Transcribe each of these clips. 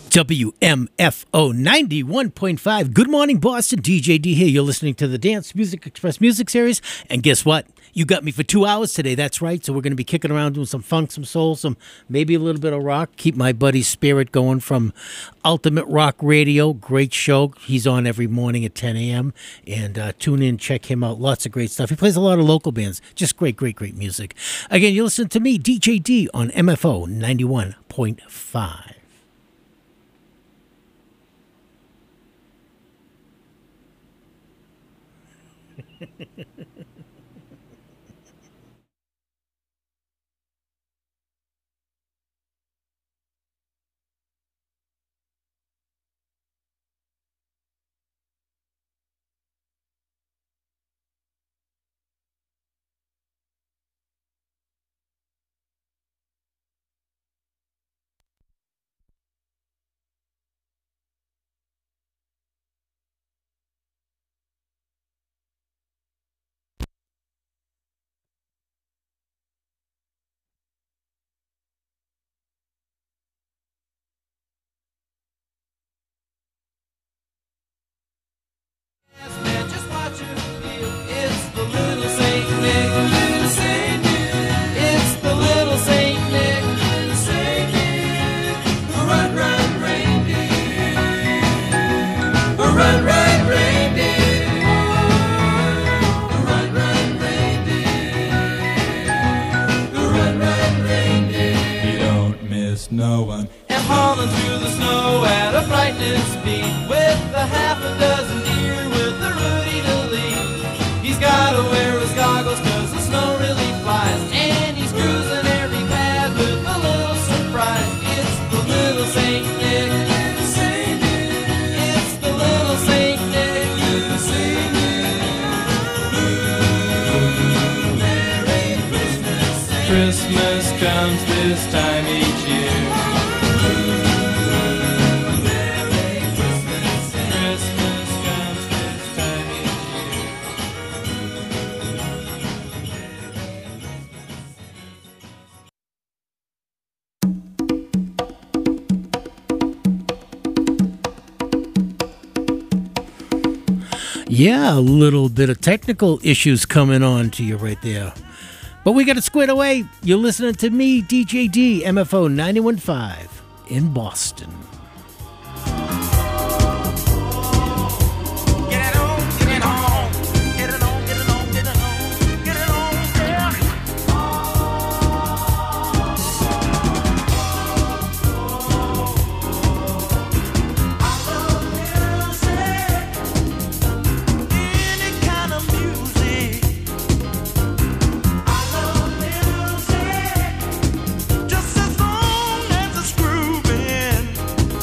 WMFO 91.5. Good morning, Boston. DJ D here. You're listening to the Dance Music Express Music Series. And guess what? You got me for 2 hours today. That's right. So we're going to be kicking around doing some funk, some soul, some maybe a little bit of rock. Keep my buddy's spirit going from Ultimate Rock Radio. Great show. He's on every morning at 10 a.m. And tune in, check him out. Lots of great stuff. He plays a lot of local bands. Just great, great, great music. Again, you listen to me, DJ D, on MFO 91.5. No one. And hauling through the snow at a frightening speed, with a half a dozen deer with a Rudy to lead. He's gotta wear his goggles cause the snow really flies, and he's cruising every path with a little surprise. It's the little Saint Nick. It's the little Saint Nick. Merry Christmas. Christmas comes this time each year. Yeah, a little bit of technical issues coming on to you right there. But we got it squared away. You're listening to me, DJ D, MFO 91.5 in Boston. Just as long as it's grooving.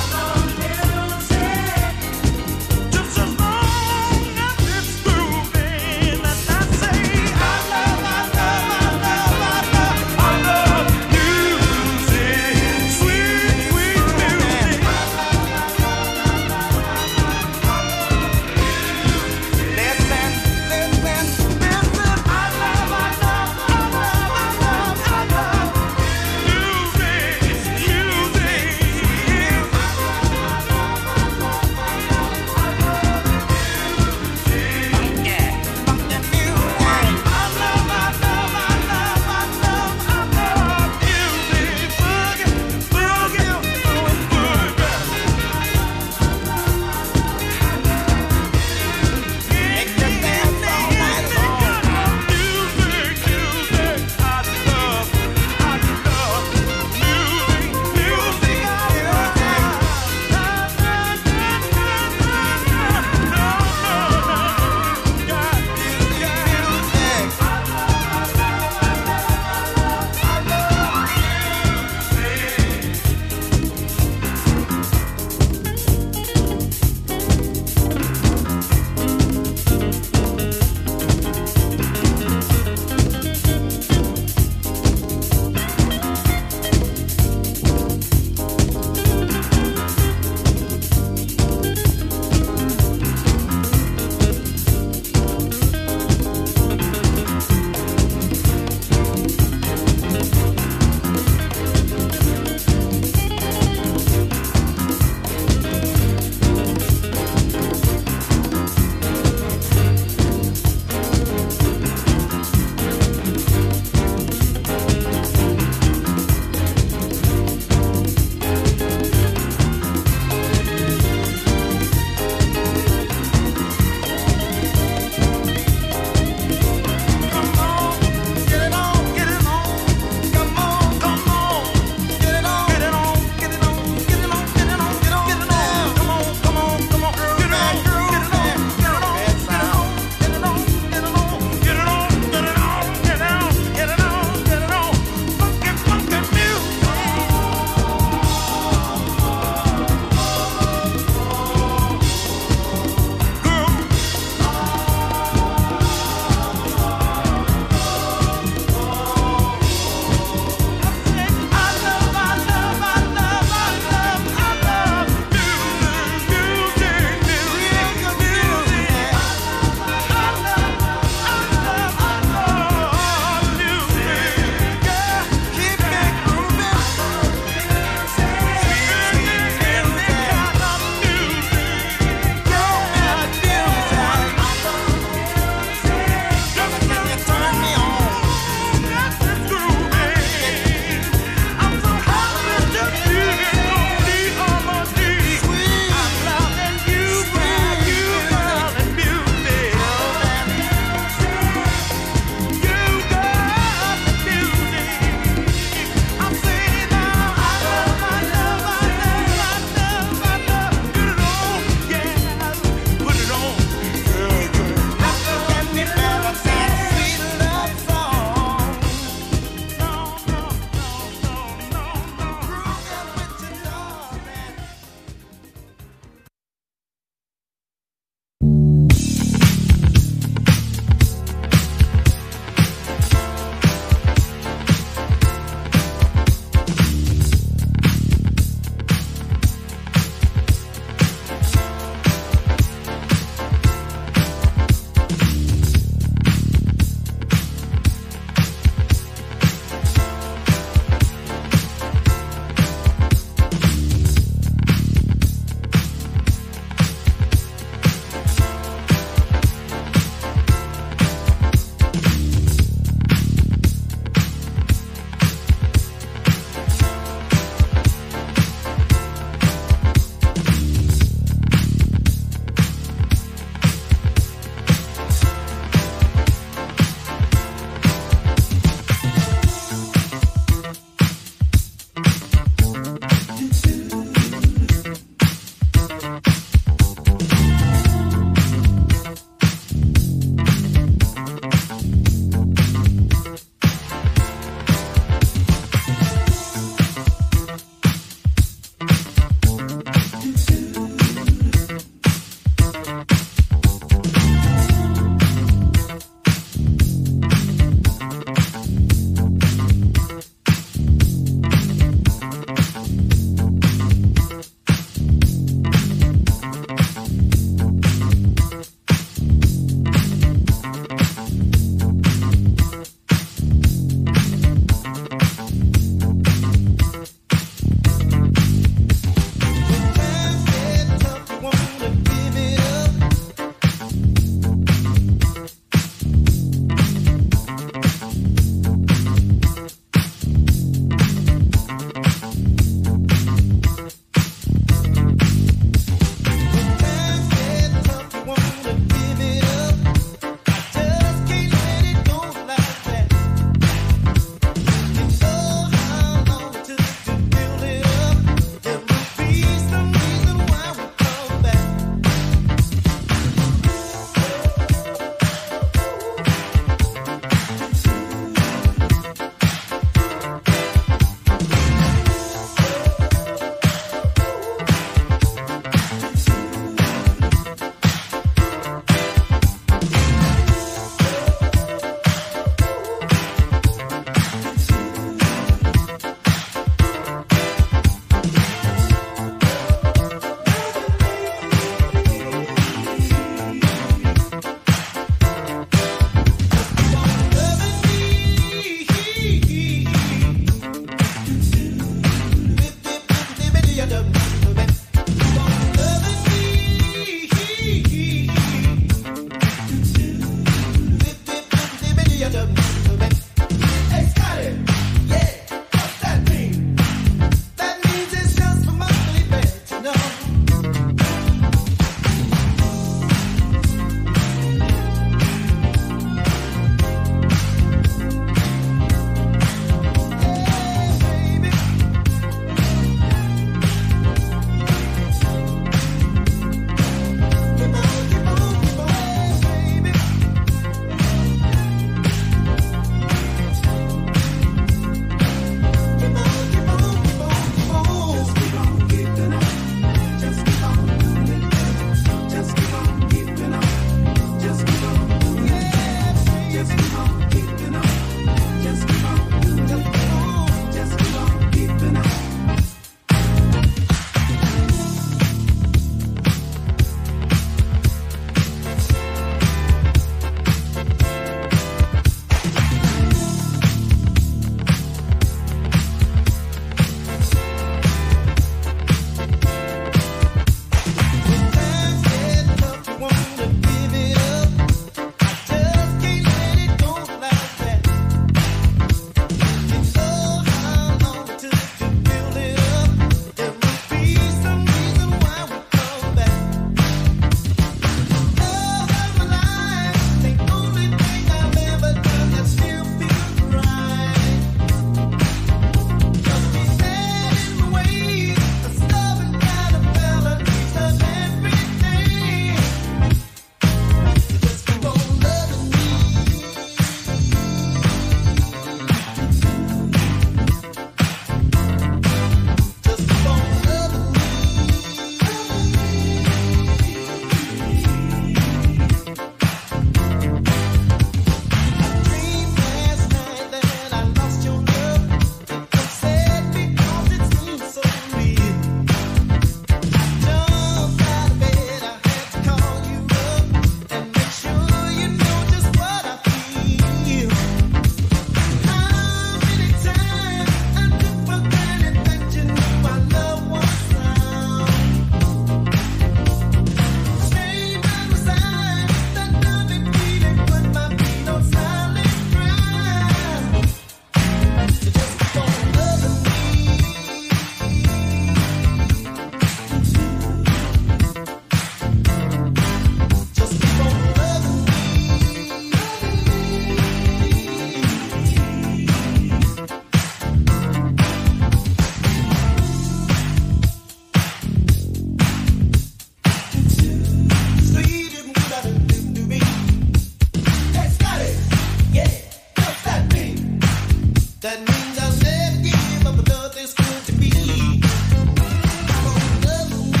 That means I'll never give up a love that's good to me. Come on, love me.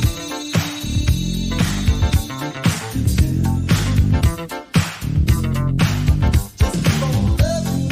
Just keep on loving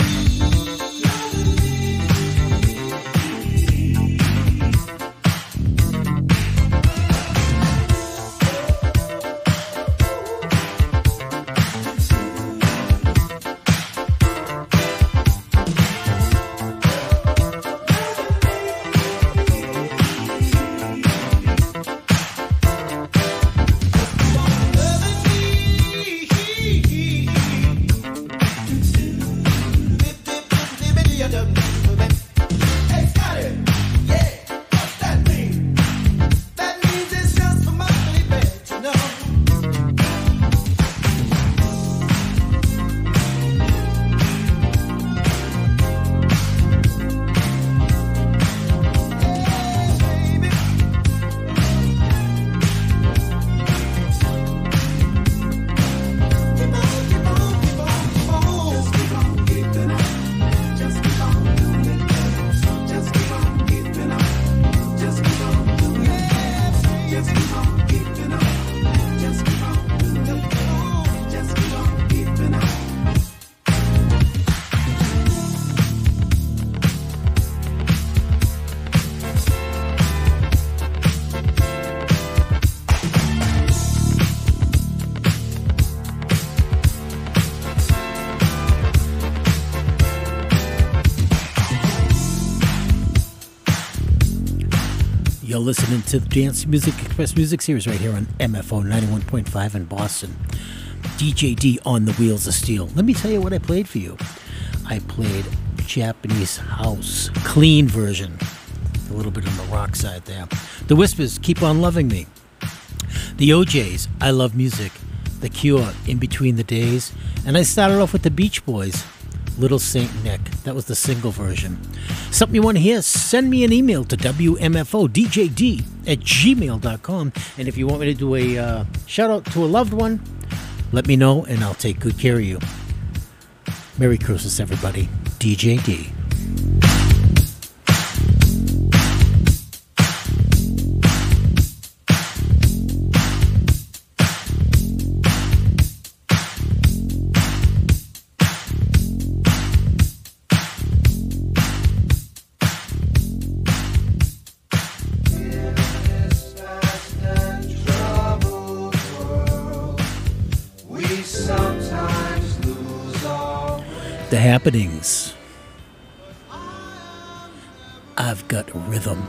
You're listening to the Dance Music Express Music Series right here on MFO 91.5 in Boston. DJ D on the Wheels of Steel. Let me tell you what I played for you. I played Japanese House, clean version. A little bit on the rock side there. The Whispers, Keep On Loving Me. The OJs, I Love Music. The Cure, In Between the Days. And I started off with the Beach Boys, Little Saint Nick. That was the single version. Something you want to hear, send me an email to wmfodjd@gmail.com. And if you want me to do a shout out to a loved one, let me know and I'll take good care of you. Merry Christmas, everybody. DJ D. The Happenings. I've got rhythm.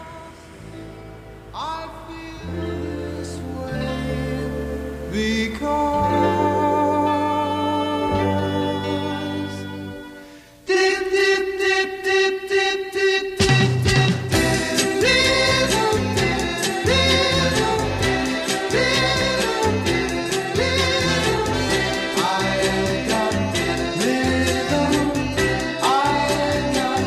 I feel this way because dip dip dip dip dip dip dip dip rhythm rhythm rhythm I got rhythm I got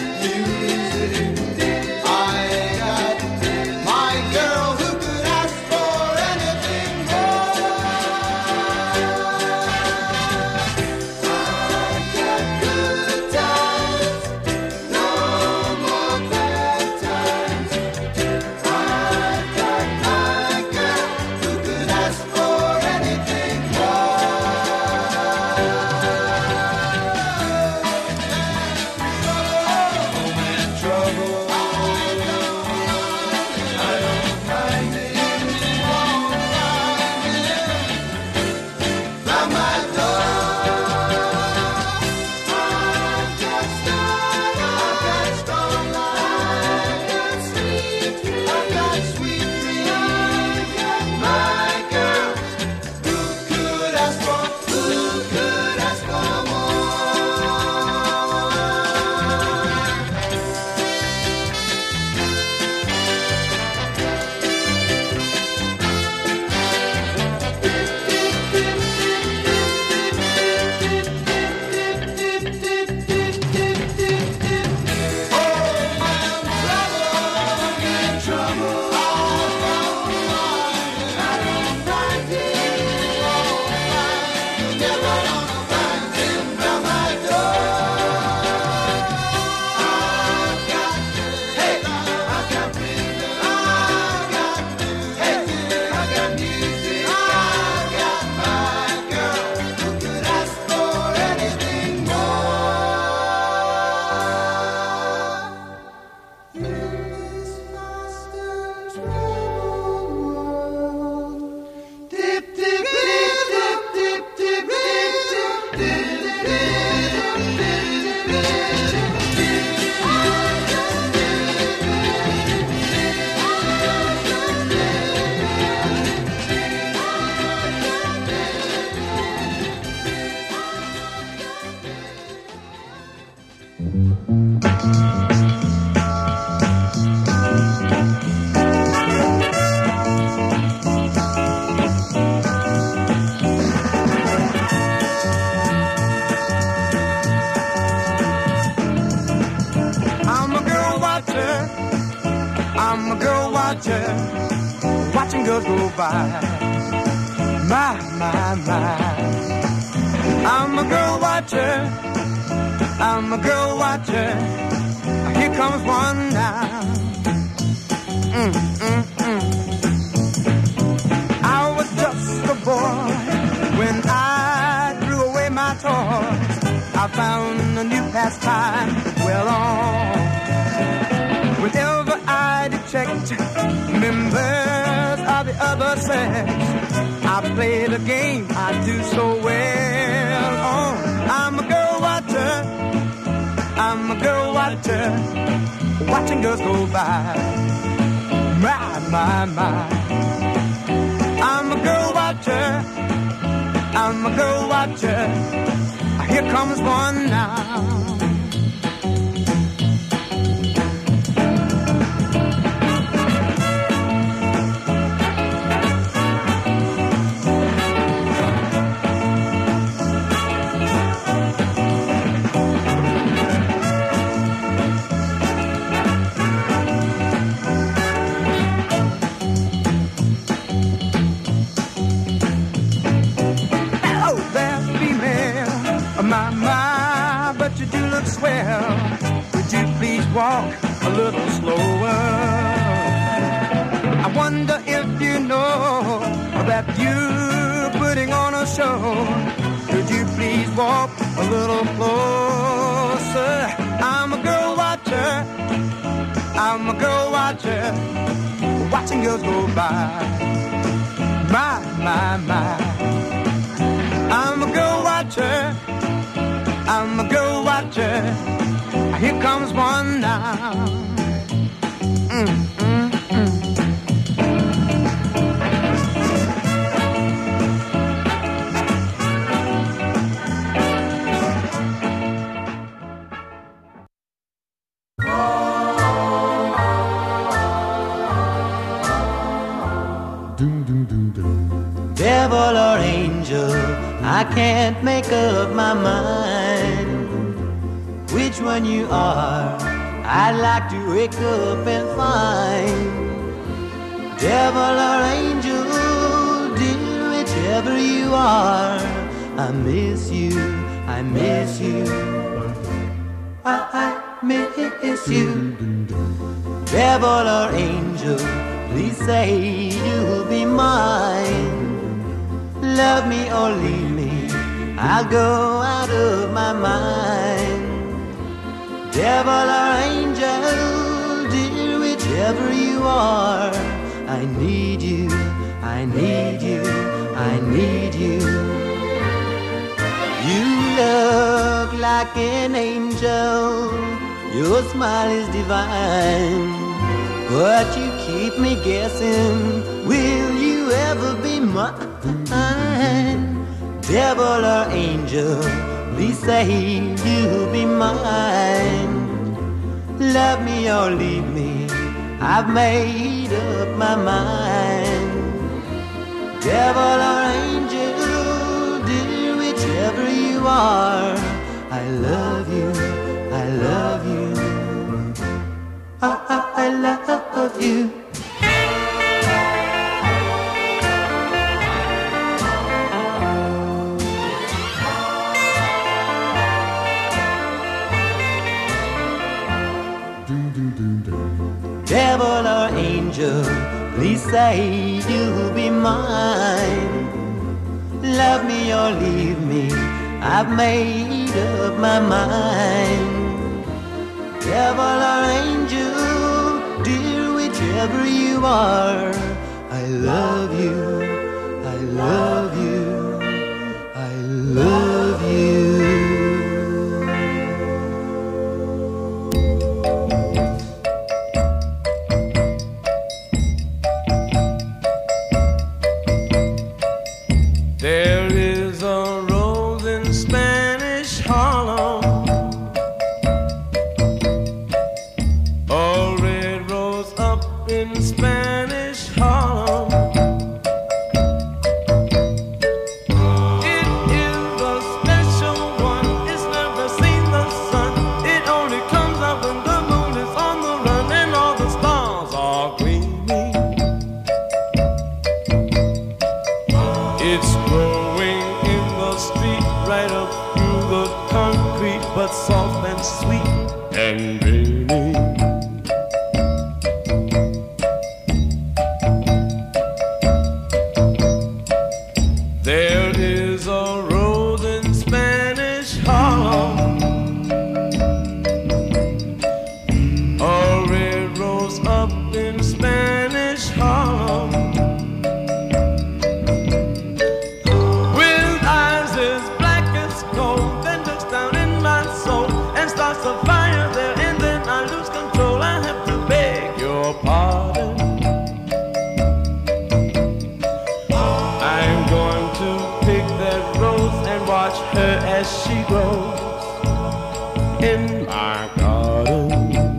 music I got my girl who could ask for anything more. go by. My. I'm a girl watcher. I'm a girl watcher. Here comes one now. I was just a boy when I threw away my toys. I found a new pastime well on. Whenever I detect members of the other sex, I play the game I do so well on. I'm a girl watcher. I'm a girl watcher. Watching girls go by. My. I'm a girl watcher. I'm a girl watcher. Here comes one now. Swell, would you please walk a little slower? I wonder if you know that you're putting on a show. Could you please walk a little closer? I'm a girl watcher. I'm a girl watcher. Watching girls go by. My. I'm a girl watcher. I'm a girl watcher. Here comes one now. Devil or angel, I can't make up my mind which one you are. I'd like to wake up and find. Devil or angel, dear, whichever you are, I miss you, I miss you, I miss you. Devil or angel, please say you'll be mine. Love me or leave me, I'll go out of my mind. Devil or angel, dear, whichever you are, I need you, I need you, I need you. You look like an angel, your smile is divine, but you keep me guessing, will you ever be mine? Devil or angel, please say you'll be mine. Love me or leave me, I've made up my mind. Devil or angel, dear, whichever you are, I love you, I love you, I love you. Devil or angel, please say you'll be mine. Love me or leave me, I've made up my mind. Devil or angel, dear, whichever you are, I love you, I love you, I love you. There is a rose in Spanish Harlem, a red rose up in Spanish Harlem. It is the concrete, but soft and sweet and dreamy. There is a rose in Spanish Harlem, a red rose up in Spanish Harlem, with eyes as black as coal, then looks down in my soul and starts a fire there, and then I lose control. I have to beg your pardon. I'm going to pick that rose and watch her as she grows in my garden.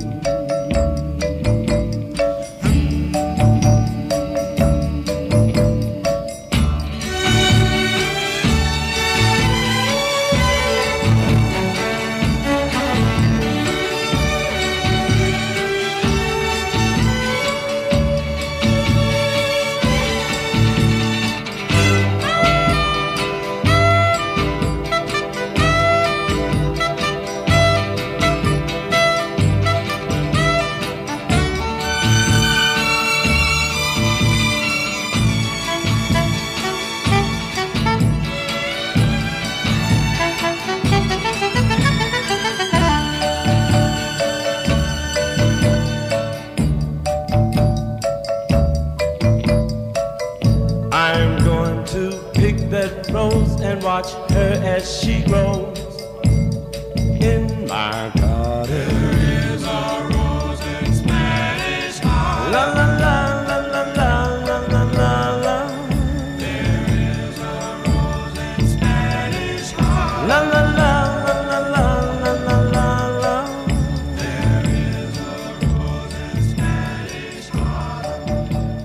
I'm going to pick that rose and watch her as she grows in my garden. There is a rose in Spanish Harlem. La la la la la la la la la la. There is a rose in Spanish Harlem. La la la la la la la la la la. There is a rose in Spanish Harlem.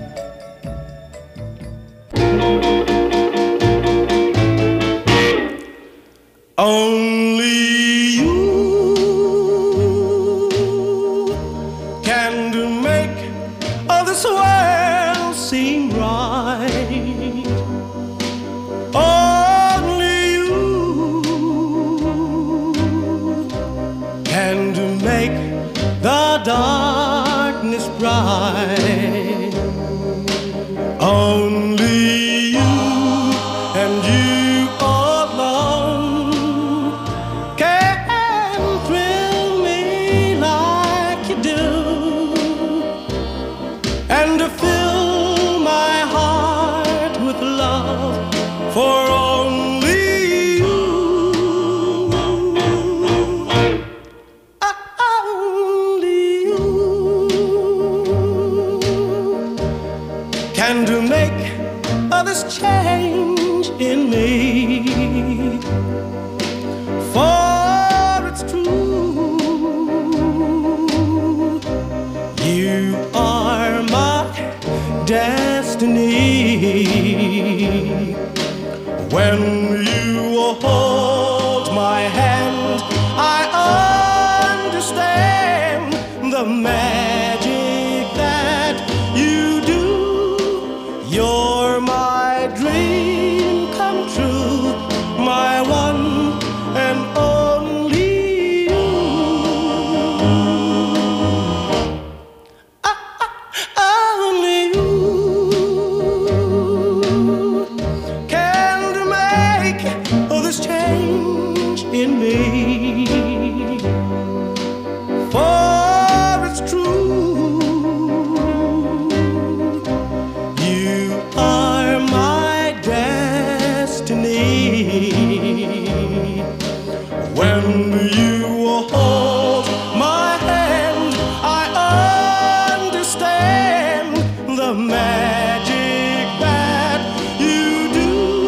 Only you can do make all this world seem right. Only you can do make the darkness bright. Only you and you alone can thrill me like you do, and to fill my heart with love for only you. Only you can do make all this change in me. For it's true, you are my destiny. When you hold my hand, I understand the magic that you do. You're my dream come true, my one and only you. Only you can make all this change in me. For it's true, you are my destiny. When you hold my hand, I understand the magic that you do.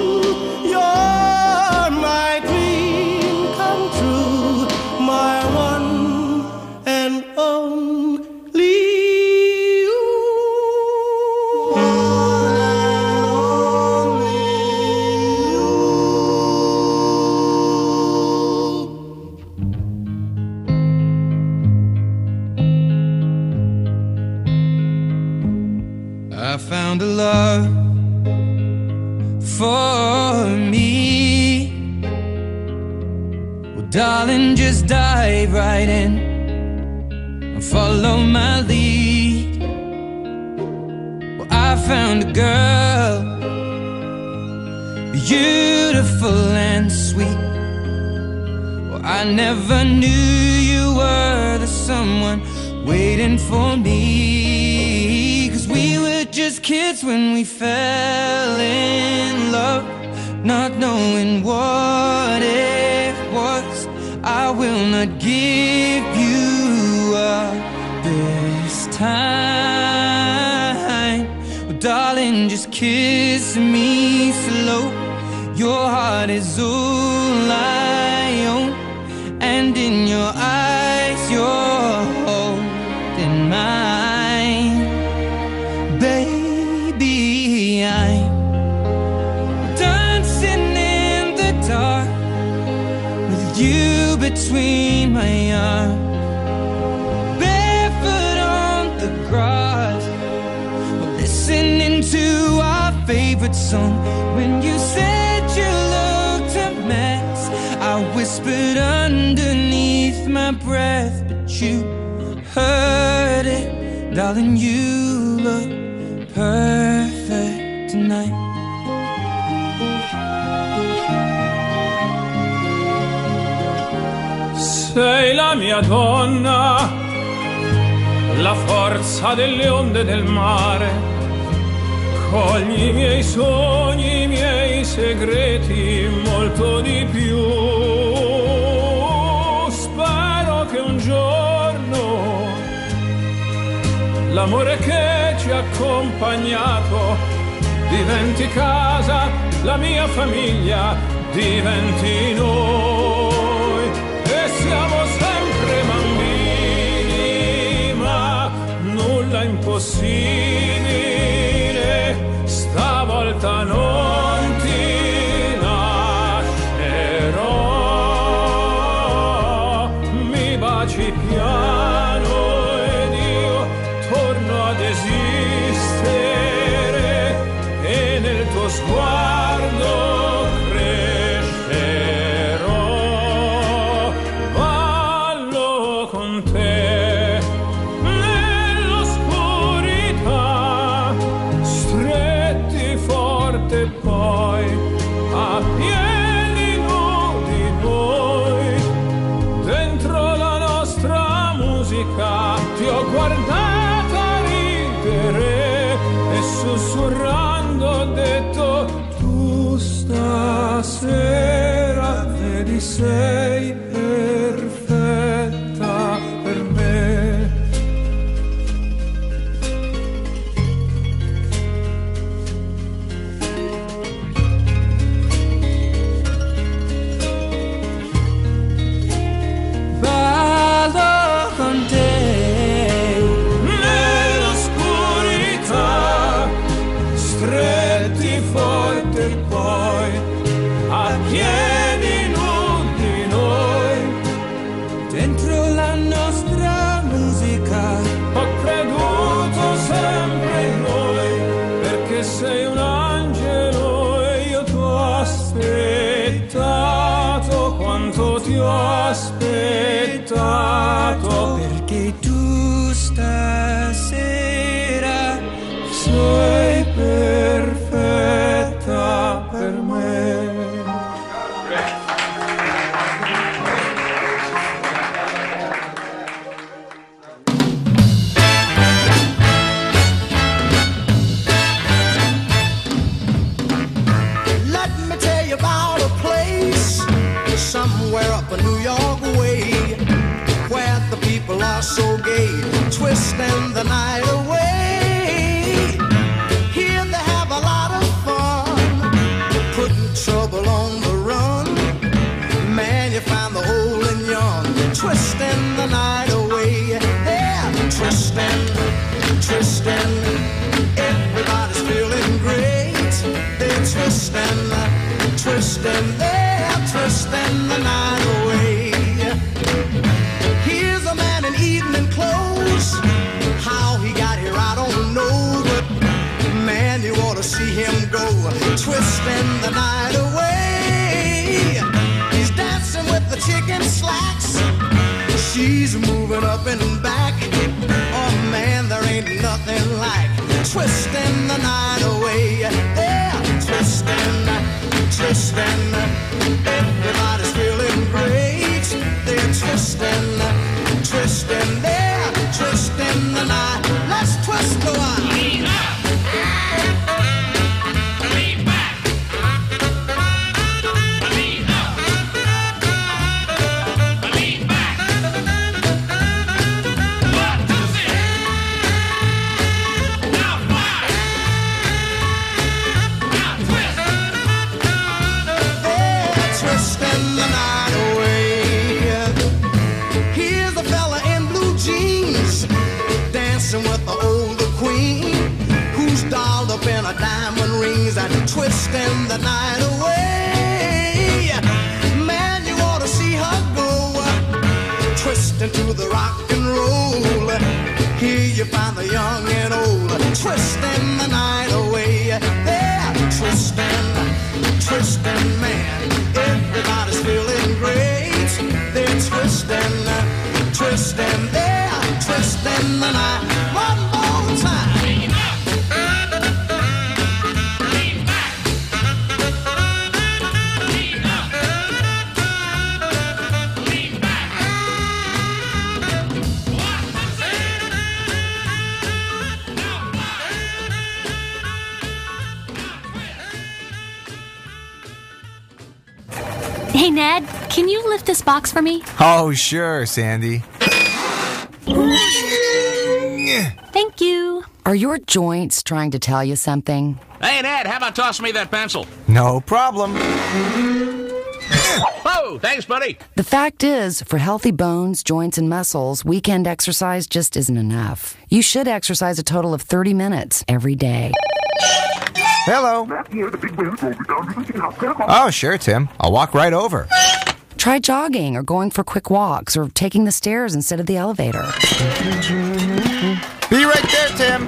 You're my dream come true, my one and only you. I found a love for me. Well, darling, just dive right in and follow my lead. Well, I found a girl, beautiful and sweet. Well, I never knew you were the someone waiting for me. 'Cause we were just kids when we fell in love, not knowing what it was. I will not give you up this time. Well, darling, just kiss me slow. Your heart is all I own, and in your eyes you're holding mine. Baby, I'm dancing in the dark with you between my arms, barefoot on the grass, listening to our favorite song. When you said you looked a mess, I whispered underneath my breath, but you heard it. Darling, you look perfect tonight. Sei la mia donna, la forza delle onde del mare. Cogli i miei sogni, i miei segreti, molto di più. Spero che un giorno l'amore che ci ha accompagnato diventi casa, la mia famiglia diventi noi. E siamo sempre bambini, ma nulla è impossibile. Stavolta non ti lascerò. Mi baci piano ed io torno ad esistere, e nel tuo sguardo crescerò. Ballo con te nell'oscurità, stretti forte poi a piedi nudi noi. Dentro la nostra musica ti ho guardata ridere e sussurrando ho detto: tu stasera vedi sei perfetta per me. Ballo con te Nell'oscurità, stretti forte poi a piedi nudi noi. dentro la nostra musica. Ho creduto sempre in noi, perché sei un angelo e io t'ho aspettato quanto ti ho aspettato. Perché tu stasera Sei perfetta per me. Let me tell you about a place somewhere up in New York way, where the people are so gay, twisting the night away. Here they have a lot of fun, putting trouble on the run. Man, you find the old and young, twisting the night away. Yeah, twisting, twisting. Everybody's feeling great. They're twisting, twisting. They're twisting the night away. Here's a man in evening clothes. How he got here, I don't know, but man, you ought to see him go, twisting the night away. He's dancing with the chick kicking slacks. She's moving up and back. Oh man, there ain't nothing like twisting the night away. Yeah, twisting, twisting. Everybody's feeling great. They're twisting, twisting. They're twisting the night. Let's twist the wine. Lean up. Lean back. Lean up. Lean back. 1, 2, 3. Now fly. Now twist. They're twisting the night away. Here's a fella in blue jeans dancing with the older queen, who's dolled up in her diamond rings and twisting the night away. Man, you ought to see her go, twisting to the rock and roll. Here you find the young and old, twisting the night away. They're twisting, twisting, man. Everybody's feeling great. They're twisting, twisting. They're twisting the night. One more time. Lean up. Lean back. Lean up. Lean back. 1, 2, 3. Now fly. Hey, Ned, can you lift this box for me? Oh, sure, Sandy. Thank you. Are your joints trying to tell you something? Hey, Ned, how about tossing me that pencil? No problem. Oh, thanks, buddy. The fact is, for healthy bones, joints, and muscles, weekend exercise just isn't enough. You should exercise a total of 30 minutes every day. Hello. Oh, sure, Tim. I'll walk right over. Try jogging or going for quick walks or taking the stairs instead of the elevator. Be right there, Tim.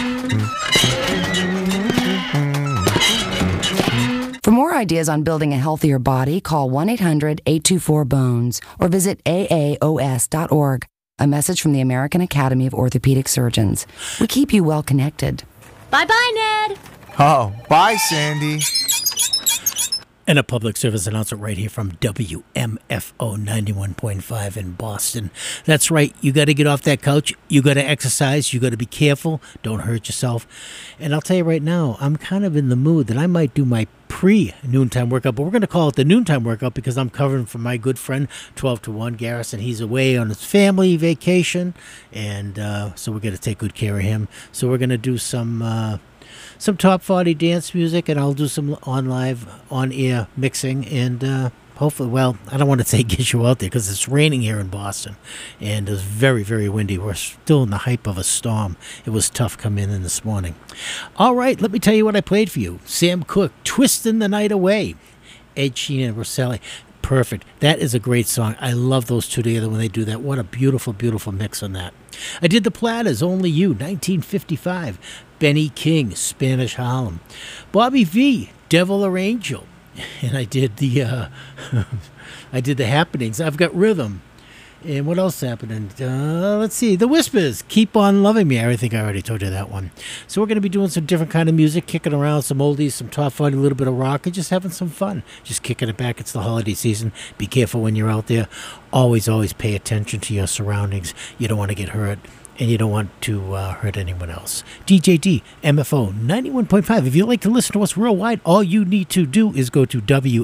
For more ideas on building a healthier body, call 1-800-824-BONES or visit aaos.org. A message from the American Academy of Orthopedic Surgeons. We keep you well connected. Bye-bye, Ned. Oh, bye, Sandy. And a public service announcement right here from WMFO 91.5 in Boston. That's right. You got to get off that couch. You got to exercise. You got to be careful. Don't hurt yourself. And I'll tell you right now, I'm kind of in the mood that I might do my pre-noontime workout, but we're going to call it the noontime workout because I'm covering for my good friend 12 to 1 Garrison. He's away on his family vacation, and so we're going to take good care of him. So we're going to do some top 40 dance music, and I'll do some on-air mixing, and hopefully, well, I don't want to say get you out there because it's raining here in Boston, and it's very, very windy. We're still in the hype of a storm. It was tough coming in this morning. All right, let me tell you what I played for you. Sam Cooke, Twisting the Night Away. Ed Sheeran and Roselli. Perfect. That is a great song. I love those two together when they do that. What a beautiful, beautiful mix on that. I did the Platters, Only You, 1955. Benny King, Spanish Harlem. Bobby V, Devil or Angel. And I did the Happenings. I've Got Rhythm. And what else happened? Let's see. The Whispers, Keep On Loving Me. I think I already told you that one. So we're going to be doing some different kind of music, kicking around some oldies, some top 40, a little bit of rock, and just having some fun. Just kicking it back. It's the holiday season. Be careful when you're out there. Always, always pay attention to your surroundings. You don't want to get hurt, and you don't want to hurt anyone else. DJD, MFO 91.5. If you'd like to listen to us worldwide, all you need to do is go to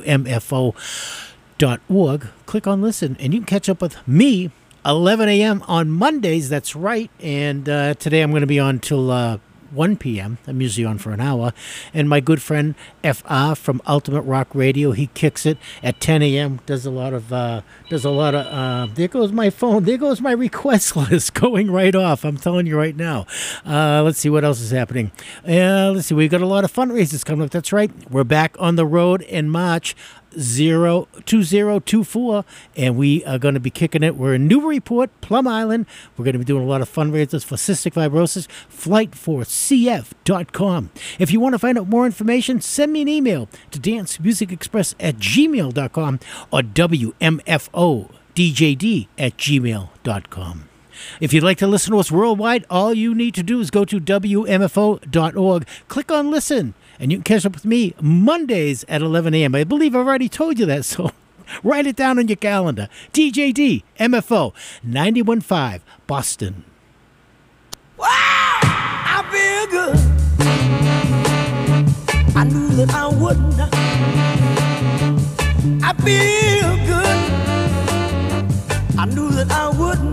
WMFO.org, click on listen, and you can catch up with me 11 a.m. on Mondays. That's right. And today I'm going to be on till 1 p.m. I'm usually on for an hour. And my good friend FR from Ultimate Rock Radio, he kicks it at 10 a.m. Does a lot of there goes my phone. There goes my request list going right off. I'm telling you right now. Let's see what else is happening. Let's see. We've got a lot of fundraisers coming up. That's right. We're back on the road in March. 2024, and we are going to be kicking it. We're in Newburyport, Plum Island. We're going to be doing a lot of fundraisers for cystic fibrosis. Flightforcef.com. If you want to find out more information, send me an email to dancemusicexpress@gmail.com or wmfodjd@gmail.com. If you'd like to listen to us worldwide, all you need to do is go to wmfo.org, click on listen, and you can catch up with me Mondays at 11 a.m. I believe I've already told you that, so write it down on your calendar. DJD, MFO, 91.5, Boston. Wow, I feel good. I knew that I wouldn't. I feel good. I knew that I wouldn't.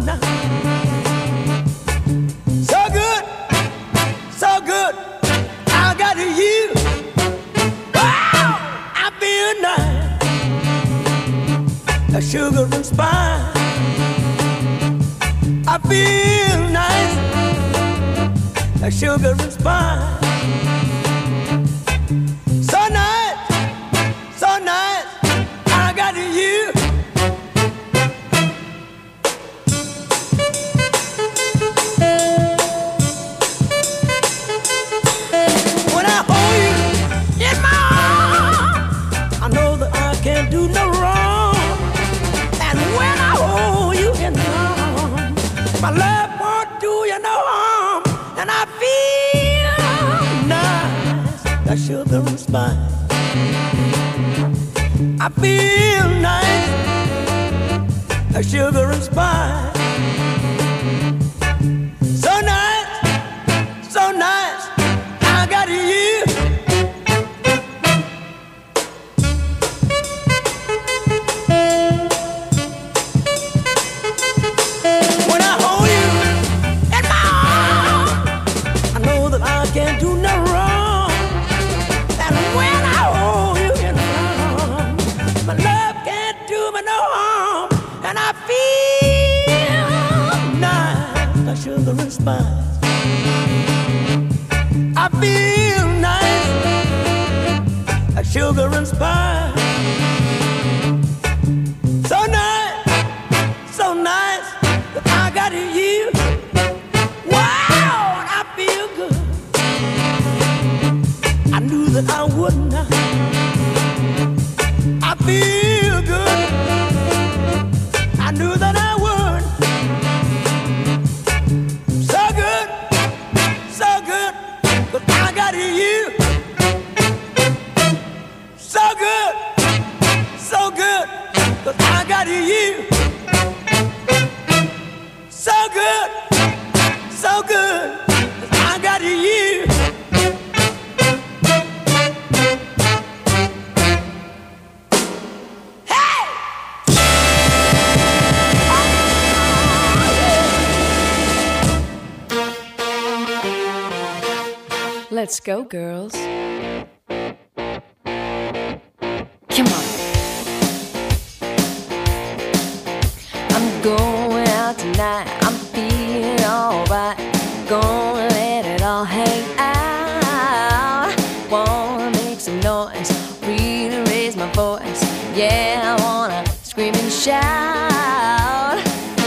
So good, so good. I got you. Wow, I feel nice. A sugar and spice. I feel nice. A sugar and spice. So nice, so nice. I got you. When I hold you in my arms, I know that I can't do no wrong. And when I hold you in my arms, my love won't do you no harm. And I feel nice, that sugar and spice. I feel nice, that sugar and spice. So nice, so nice, I got you. When I hold you in my arms, I know that I can't do no wrong. And when I hold you in my arms, my love can't do me no harm. And I feel nice, like sugar and spice. I feel nice, like sugar and spice. So nice, so nice, that I got you. Wow, and I feel good. I knew that I wouldn't. I feel good. I knew that I would. So good, so good, but I got you. So good, so good, but I got you. So good, so good, but I got you. Let's go, girls. Come on. I'm going out tonight. I'm feeling alright. Gonna let it all hang out. Wanna make some noise, really raise my voice. Yeah, I wanna scream and shout.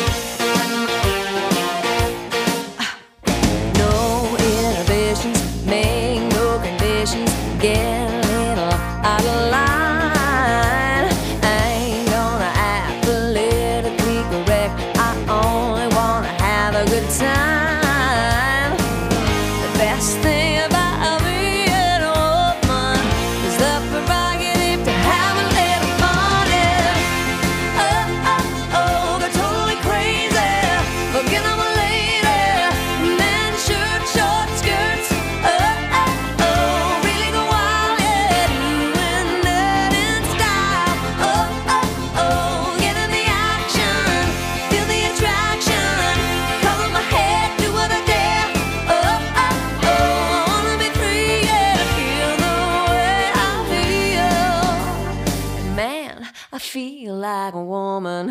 No inhibitions, make no conditions. Get a little out of line. I ain't gonna act politically correct. I only wanna have a good time. The best thing about being a woman is the prerogative to have a little fun. Yeah. Oh, oh, oh, they're totally crazy. Forget I'm a lady. Men, shirt, short skirts. Oh, oh, oh, really go wild, yeah. Doing that in style. Oh, oh, oh, get in the action. Feel the attraction. Cover my head, do what I dare. Oh, oh, oh, I wanna be free, yeah. Feel the way I feel. And man, I feel like a woman.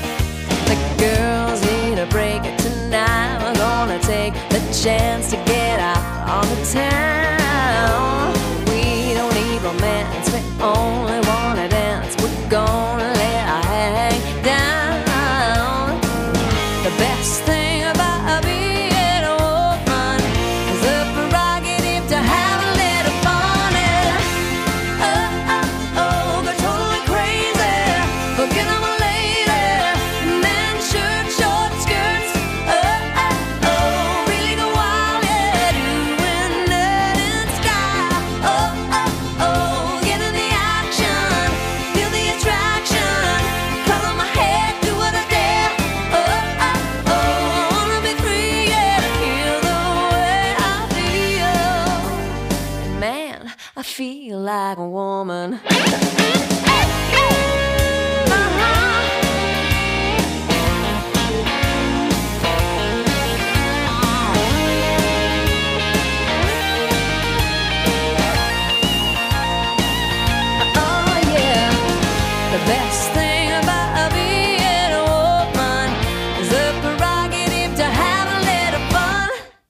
The girls need a break tonight. We're gonna take the chance to get on the town. We don't need romance, we only wanna dance. We're gonna let our hang down. The best thing about being a woman is the prerogative to have a little fun. And they're totally crazy, forget I'm a lady. Men, shirt, short skirts. Really go wild, yeah, doing that in sky. Get in the action, feel the attraction. Color my head, do what I dare. I wanna be free, yeah, feel the way I feel. Man, I feel like a woman. Oh yeah, the best thing about being a woman is the prerogative to have a little fun.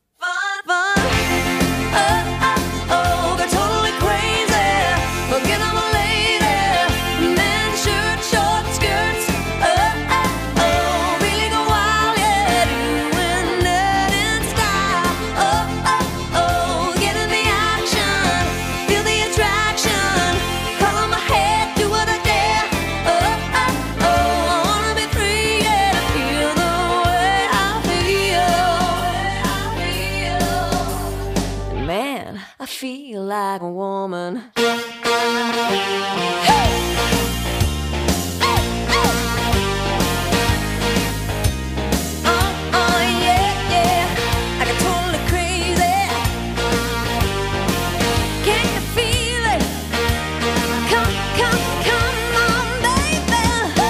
They're totally crazy, forget I'm a lady. Men, shirt, short skirts. Really go wild, yeah, doing that in style. Get in the action, feel the attraction. Color my head, do what I dare. I wanna be free, yeah, feel the way I feel. Man, I feel like a woman. Yeah, yeah, I got totally crazy. Can you feel it? Come on, baby.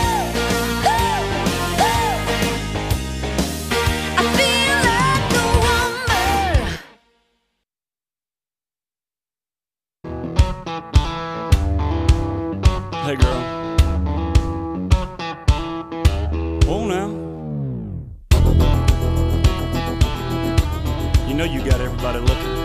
I feel like a woman. Hey girl. Oh now. You know you got everybody looking.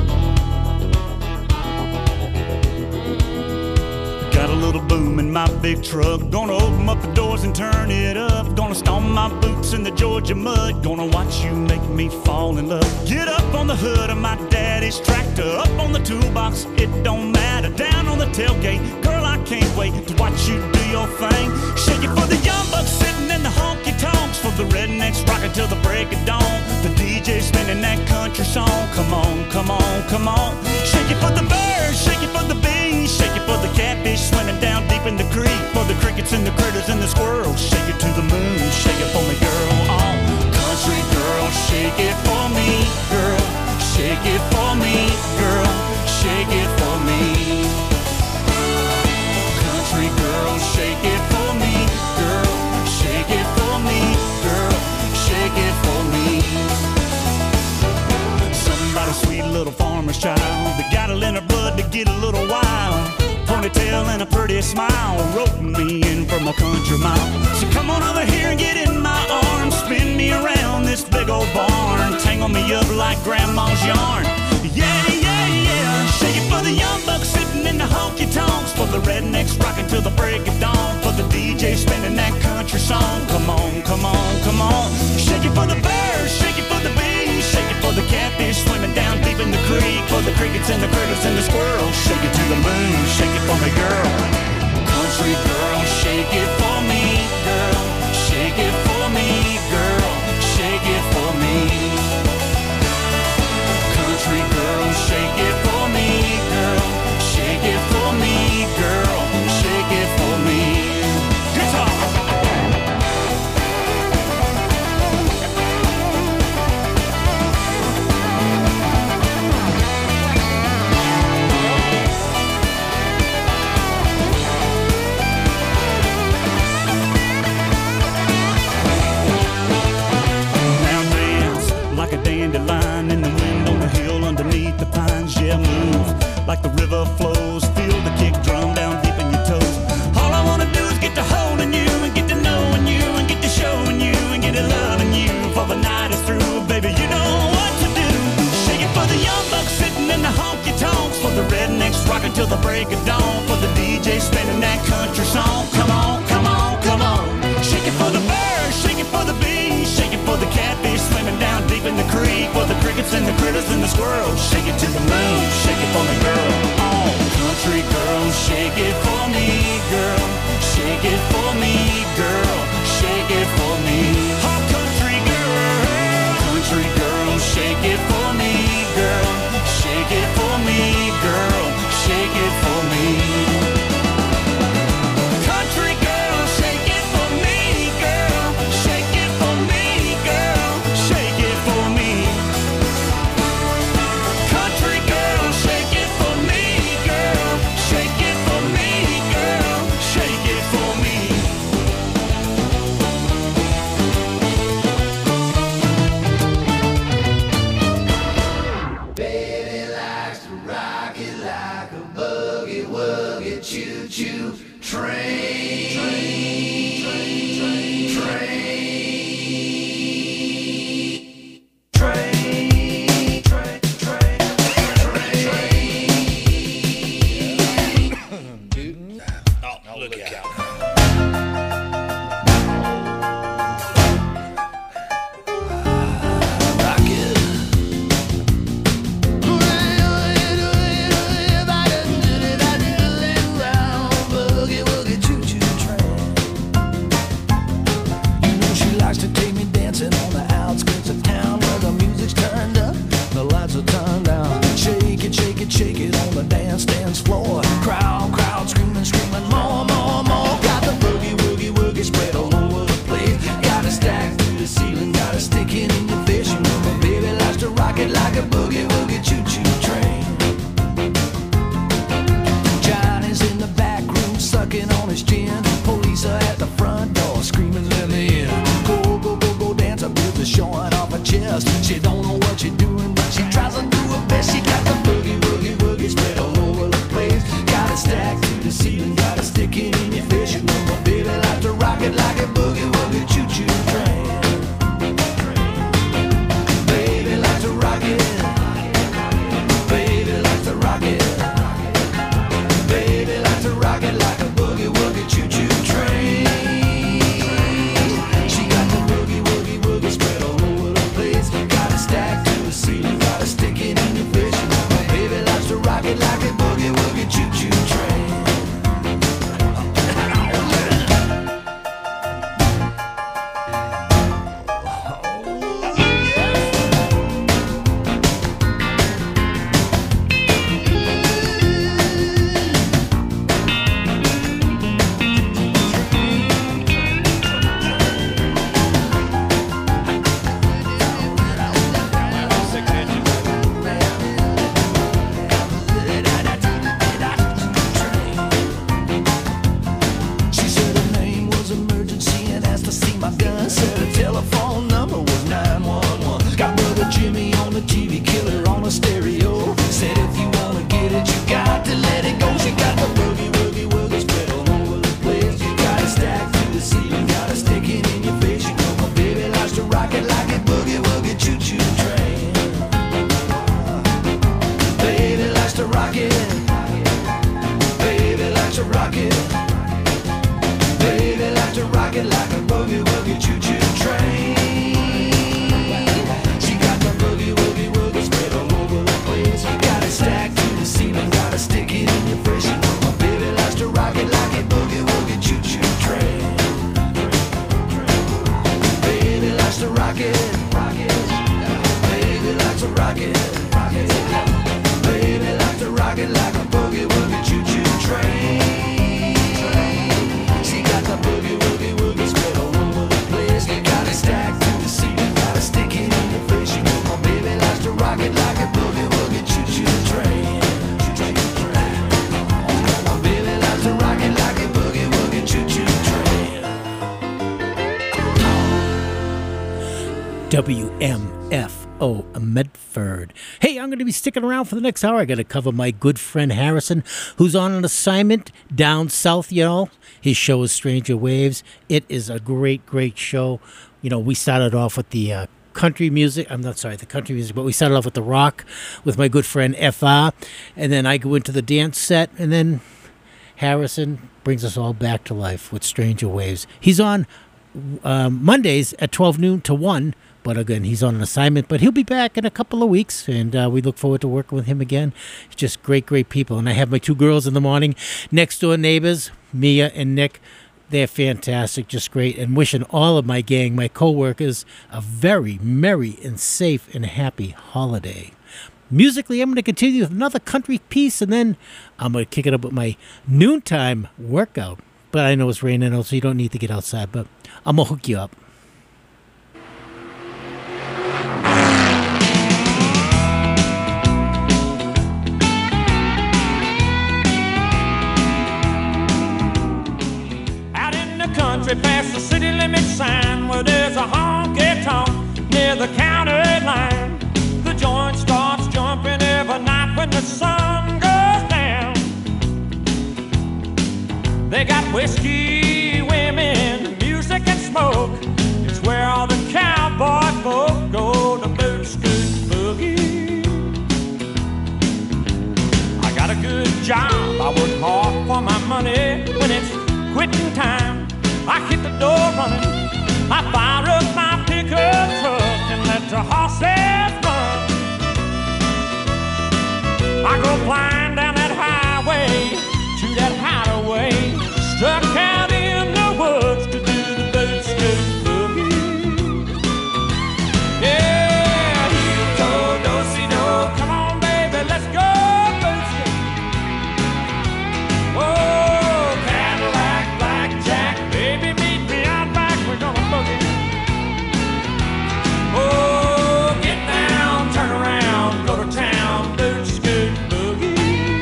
Got a little boom in my big truck. Gonna open up the doors and turn it up. Gonna stomp my boots in the Georgia mud. Gonna watch you make me fall in love. Get up on the hood of my daddy's tractor. Up on the toolbox, it don't matter. Down on the tailgate, girl, I can't wait to watch you do your thing. Shake it for the young bucks sitting in the honky tonks. For the rednecks rocking till the break of dawn. The DJ spinning that country song. Come on, come on, come on. Shake it for the birds, shake it for the bees. Shake it for the catfish swimming down deep in the creek. For the crickets and the critters and the squirrels. Shake it to the moon, shake it for me, girl. Oh, country girl, shake it for me, girl. Shake it for me, girl. Shake it for me. Country girl, shake it for me, girl. Shake it for me, girl. Shake it for me. Somebody sweet little farmer's child that got it in her blood to get a little wild. Ponytail and a pretty smile, roping me in from a country mile. So come on over here and get in my arms, spin me around this big old barn, tangle me up like grandma's yarn. Yeah, yeah, yeah. Shake it for the young bucks sitting in the honky tonks. For the rednecks rocking till the break of dawn. For the DJ spinning that country song. Come on, come on, come on. Shake it for the birds, shake it for the bees. Shake it for the catfish swimming down deep in the creek. For the crickets and the critters and the squirrels. Shake it to the moon, shake it for me, girl. Country girl, shake it for me, girl. Shake it for me, girl. Shake it for me. Country girl, shake it for me, girl. Shake it for me, girl. Shake it for me. Guitar. Dandelion in the wind on the hill underneath the pines. Yeah, move like the river flows. Feel the kick drum down deep in your toes. All I wanna do is get to holding you and get to knowing you and get to showing you and get to loving you. For the night is through, baby, you know what to do. Shake it for the young bucks the break of dawn for the DJ spinning that country song. Come on, come on, come on. Shake it for the birds, shake it for the bees, shake it for the catfish swimming down deep in the creek, for the crickets and the critters and the squirrels. Shake it to the moon, shake it for me, girl. Oh, country girl, shake it for me, girl. Shake it for me, girl. Shake it for me. Oh, country girl, shake it for me, girl. Shake it for me, girl. Shake it for me. Country girl, shake it for me, girl. Shake it for me, girl. Shake it for me. Country girl, shake it for me, girl. Shake it for me, girl. Shake it for me. Baby likes to rock it like a boogie woogie choo choo train. Look out. She likes to take me dancing on the outskirts of town where the music's turned up, the lights are turned down. Shake it, shake it, shake it on the dance floor. Crowd screaming, screaming, more, more, more. Got the boogie, woogie, woogie spread all over the place. Got it stacked to the ceiling, got it sticking in your face. You know my baby likes to rock it like a boogie, woogie, choo-choo train. Johnny's in the back room sucking on his gin. Police are at the front door screaming, let me in. Go dance, her boobs are showing off her chest. She don't know what she's doing, but she tries to do her best. She got the boogie, woogie, woogie spread all over the place. Got it stacked to the ceiling, got it sticking in your face. You know my baby likes to rock it like a boogie, woogie, choo-choo train. Baby likes to rock it. Baby likes to rock it. Baby likes to rock it like a boogie, woogie, choo-choo train. She got the boogie, woogie, woogie spread all over the place. Got it stacked to the ceiling, got it sticking in your face. You know my baby likes to rock it like a boogie, woogie, choo-choo train. She said her name was emergency and asked to see my gun. Said her telephone number was 911. Got brother Jimmy on the TV, killer on a stereo. Said if you wanna get it, you got to let it go. She got the boogie, woogie, woogie spread all over the place. You got it stacked to the ceiling, got it sticking in your face. You know my baby likes to rock it like a boogie, woogie, choo-choo train. Baby likes to rock it. Baby likes to rock it. Baby likes to rock it like a boogie, woogie, choo-choo train. She got the boogie, woogie, woogie spread all over the place. Got it stacked to the ceiling, got it sticking in your face. You know my baby likes to rock it like a boogie, woogie, choo-choo train. Baby likes to rock it. Baby likes to rock it. Baby likes to rock it like a boogie, woogie, choo-choo train. She got the boogie, woogie, woogie spread all over the place. Got it stacked to the ceiling, got it sticking in your face. You know my baby likes to rock it like a boogie, woogie, choo-choo train. My baby likes to rock it like a boogie, woogie, choo-choo train. WMFO Medford. Hey, I'm going to be sticking around for the next hour. I got to cover my good friend Harrison, who's on an assignment down south, y'all. His show is Stranger Waves. It is a great, great show. You know, we started off with the country music. I'm not sorry, the country music, but we started off with the rock with my good friend FR, and then I go into the dance set, and then Harrison brings us all back to life with Stranger Waves. He's on Mondays at 12 noon to 1, but again, he's on an assignment, but he'll be back in a couple of weeks, and we look forward to working with him again. He's just great people. And I have my two girls in the morning, next door neighbors, Mia and Nick. They're fantastic, just great, and wishing all of my gang, my co-workers, a very merry and safe and happy holiday. Musically, I'm going to continue with another country piece, and then I'm going to kick it up with my noontime workout. But I know it's raining, so you don't need to get outside, but I'm going to hook you up. Country past the city limit sign where there's a honky-tonk near the county line. The joint starts jumping every night when the sun goes down. They got whiskey, women, music and smoke. It's where all the cowboy folk go to boot, scoot, boogie. I got a good job, I work hard for my money. When it's quitting time, I hit the door running, I fire up my pickup truck and let the horses run. I go flying down that highway to that hideaway, stuck out in the woods to do the boot scoot boogie. Yeah, heel toe, do-si-do, come on baby, let's go boot scoot. Whoa. Oh, get down, turn around, go to town, boot, scoot, boogie.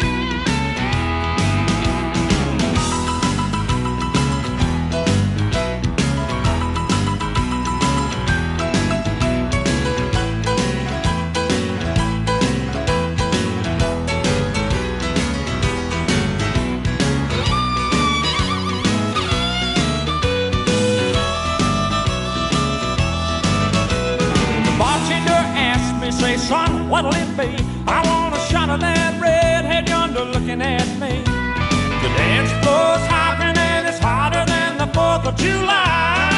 Say, son, what'll it be? I want a shot of that redhead yonder looking at me. The dance floor's hopping and it's hotter than the 4th of July.